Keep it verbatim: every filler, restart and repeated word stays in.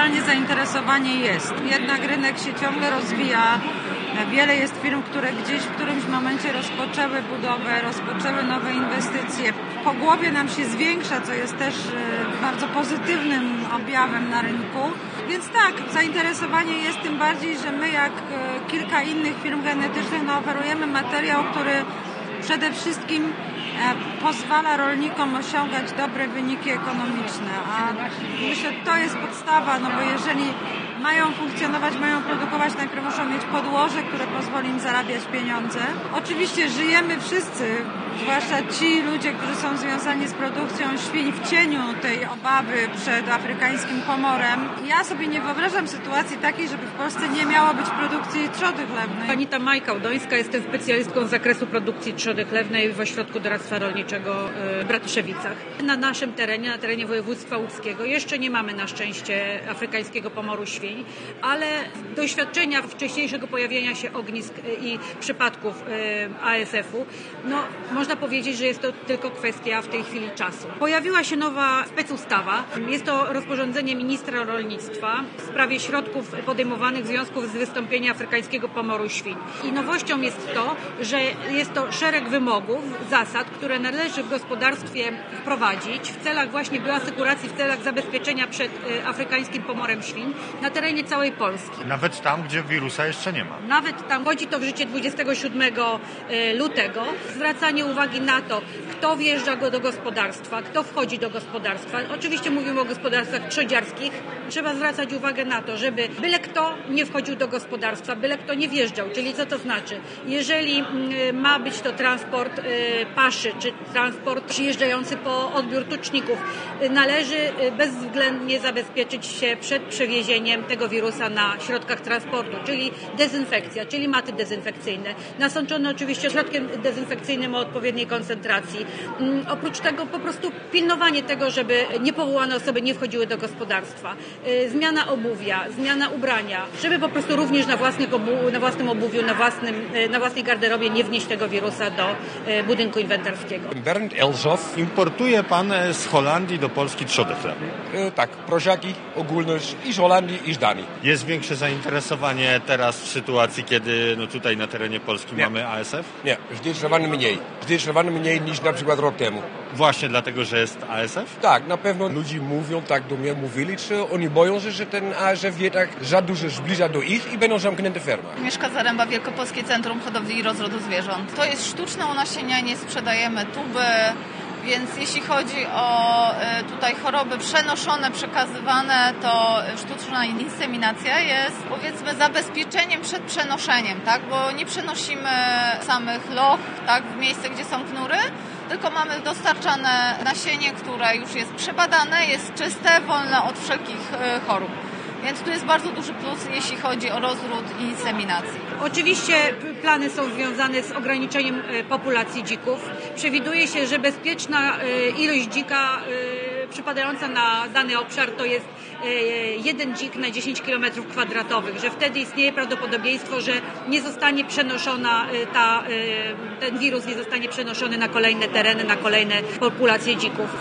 generalnie zainteresowanie jest. Jednak rynek się ciągle rozwija. Wiele jest firm, które gdzieś w którymś momencie rozpoczęły budowę, rozpoczęły nowe inwestycje. Po głowie nam się zwiększa, co jest też bardzo pozytywnym objawem na rynku. Więc tak, zainteresowanie jest tym bardziej, że my jak kilka innych firm genetycznych no, oferujemy materiał, który przede wszystkim pozwala rolnikom osiągać dobre wyniki ekonomiczne, a myślę, że to jest podstawa, no bo jeżeli mają funkcjonować, mają produkować, najpierw muszą mieć podłoże, które pozwoli im zarabiać pieniądze. Oczywiście żyjemy wszyscy, zwłaszcza ci ludzie, którzy są związani z produkcją świń w cieniu tej obawy przed afrykańskim pomorem. Ja sobie nie wyobrażam sytuacji takiej, żeby w Polsce nie miało być produkcji trzody chlewnej. Anita Majka-Udońska, jestem specjalistką z zakresu produkcji trzody chlewnej w Ośrodku Doradztwa Rolniczego w Bratuszewicach. Na naszym terenie, na terenie województwa łódzkiego jeszcze nie mamy na szczęście afrykańskiego pomoru świń, ale doświadczenia wcześniejszego pojawienia się ognisk i przypadków A S F-u, no można powiedzieć, że jest to tylko kwestia w tej chwili czasu. Pojawiła się nowa specustawa. Jest to rozporządzenie ministra rolnictwa w sprawie środków podejmowanych w związku z wystąpieniem afrykańskiego pomoru świń. I nowością jest to, że jest to szereg wymogów, zasad, które należy w gospodarstwie wprowadzić w celach właśnie bioasekuracji, w celach zabezpieczenia przed afrykańskim pomorem świń na terenie całej Polski. Nawet tam, gdzie wirusa jeszcze nie ma. Nawet tam. Wchodzi to w życie dwudziestego siódmego lutego. Zwracanie uwagi na to, kto wjeżdża go do gospodarstwa, kto wchodzi do gospodarstwa. Oczywiście mówimy o gospodarstwach trzodziarskich. Trzeba zwracać uwagę na to, żeby byle kto nie wchodził do gospodarstwa, byle kto nie wjeżdżał. Czyli co to znaczy? Jeżeli ma być to transport paszy, czy transport przyjeżdżający po odbiór tuczników, należy bezwzględnie zabezpieczyć się przed przewiezieniem tego wirusa na środkach transportu, czyli dezynfekcja, czyli maty dezynfekcyjne. Nasączone oczywiście środkiem dezynfekcyjnym o odpowiedniej koncentracji. Oprócz tego po prostu pilnowanie tego, żeby niepowołane osoby nie wchodziły do gospodarstwa. Zmiana obuwia, zmiana ubrania, żeby po prostu również na, własnych obu- na własnym obuwiu, na, własnym, na własnej garderobie nie wnieść tego wirusa do budynku inwentarskiego. Bernd Elzow. Importuje pan z Holandii do Polski trzody chlebnej? E, tak, proziaki ogólne i z Holandii i z Danii. Jest większe zainteresowanie teraz w sytuacji, kiedy no tutaj na terenie Polski Nie. mamy A S F? Nie, zdecydowanie mniej. Zdecydowanie mniej niż na przykład rok temu. Właśnie dlatego, że jest A S F? Tak, na pewno ludzie mówią, tak do mnie mówili, że oni boją się, że ten A S F jednak za dużo zbliża do ich i będą zamknięte firmy. Mieszka Zaręba, Wielkopolskie Centrum Hodowli i Rozrodu Zwierząt. To jest sztuczne unasienianie, sprzedajemy tuby, więc jeśli chodzi o tutaj choroby przenoszone, przekazywane, to sztuczna inseminacja jest powiedzmy zabezpieczeniem przed przenoszeniem, tak? Bo nie przenosimy samych loch, tak, w miejsce, gdzie są knury, tylko mamy dostarczane nasienie, które już jest przebadane, jest czyste, wolne od wszelkich chorób. Więc tu jest bardzo duży plus, jeśli chodzi o rozród i inseminację. Oczywiście plany są związane z ograniczeniem populacji dzików. Przewiduje się, że bezpieczna ilość dzika przypadająca na dany obszar to jest jeden dzik na dziesięć kilometrów kwadratowych, że wtedy istnieje prawdopodobieństwo, że nie zostanie przenoszona ta, ten wirus nie zostanie przenoszony na kolejne tereny, na kolejne populacje dzików.